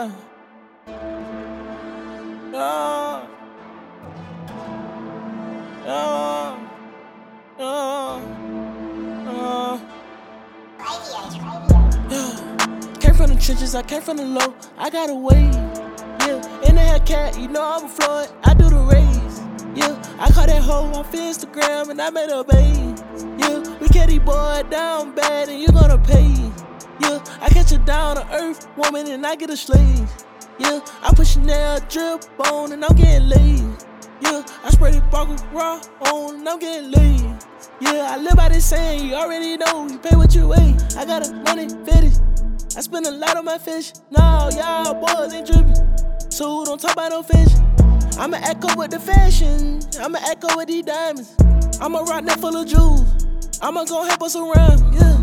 Yeah. Yeah. Yeah. Yeah. Came from the trenches, I came from the low. I got away. Yeah. In the Hellcat, you know I'm a Floyd. I do the race. Yeah. I caught that hoe off Instagram and I made her babe. Yeah. We get these boys down bad and you gonna pay. Yeah. I catch a down to earth woman and I get a slave. Yeah. I put Chanel drip on and I'm getting laid. Yeah. I spray the bottle raw on and I'm getting laid. Yeah, I live by this saying, you already know, you pay what you weigh. I got a money fetish, I spend a lot on my fish. No, y'all boys ain't drippin', so don't talk about no fish. I'ma echo with the fashion, I'ma echo with these diamonds. I'ma rock that full of jewels, I'ma go help us around, yeah.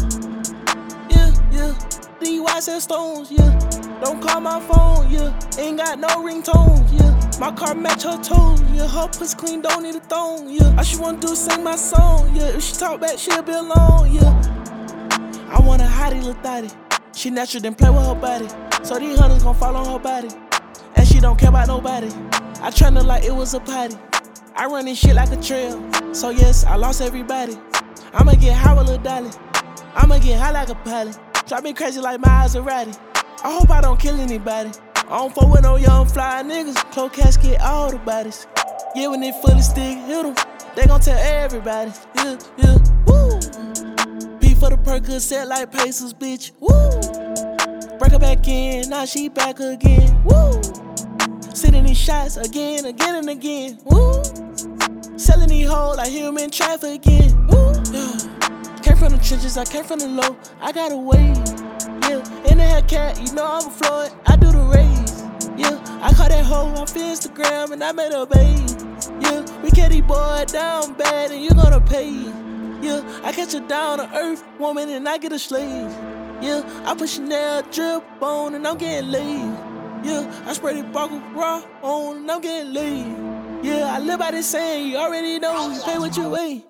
These white sand stones, yeah. Don't call my phone, yeah. Ain't got no ringtones, yeah. My car match her toes, yeah. Her pussy clean, don't need a thong, yeah. All she wanna do is sing my song, yeah. If she talk back, she'll be alone, yeah. I want a hottie, little thotty. She natural, then play with her body. So these hunters gon' fall on her body. And she don't care about nobody. I trend her like it was a party. I run this shit like a trail. So yes, I lost everybody. I'ma get high with Lil Dolly. I'ma get high like a pilot. Drive me crazy like my Maserati. I hope I don't kill anybody. I don't fuck with no young fly niggas. Close casket, all the bodies. Yeah, when they fully stick, hit them. They gon' tell everybody. Yeah, woo. P for the Percocet like Pacers, bitch. Woo. Break her back in, now she back again. Woo. Sitting these shots again and again. Woo. Selling these hoes like human trafficking. Woo. Yeah. Came from the trenches, I came from the low. I got away. Yeah, in the Hellcat, you know I'm a Floyd. I do the race. Yeah, I caught that hoe off Instagram and I made her babe. Yeah, we get these boys down bad and you gonna pay. Yeah, I catch a down to earth woman and I get a slave. Yeah, I put Chanel drip on and I'm getting laid. Yeah, I spray the bottle raw on and I'm getting laid. Yeah, I live by this saying, you already know, you pay what you weigh.